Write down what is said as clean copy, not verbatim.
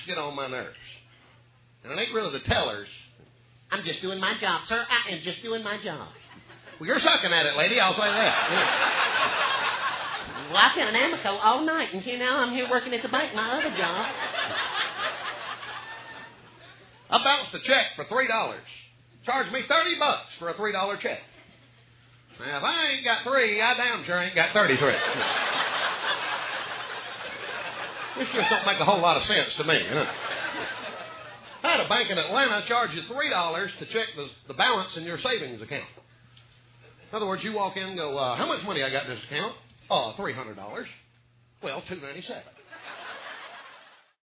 get on my nerves. And it ain't really the tellers. I'm just doing my job, sir. I am just doing my job. Well, you're sucking at it, lady. I'll say that. Yeah. Well, I've been in Amoco all night, and now I'm here working at the bank, my other job. I bounced a check for $3. Charged me $30 for a $3 check. Now, if I ain't got 3, I damn sure ain't got 33. This just don't make a whole lot of sense to me, you know. I had a bank in Atlanta charge you $3 to check the balance in your savings account. In other words, you walk in and go, how much money I got in this account? $300. Well, $297.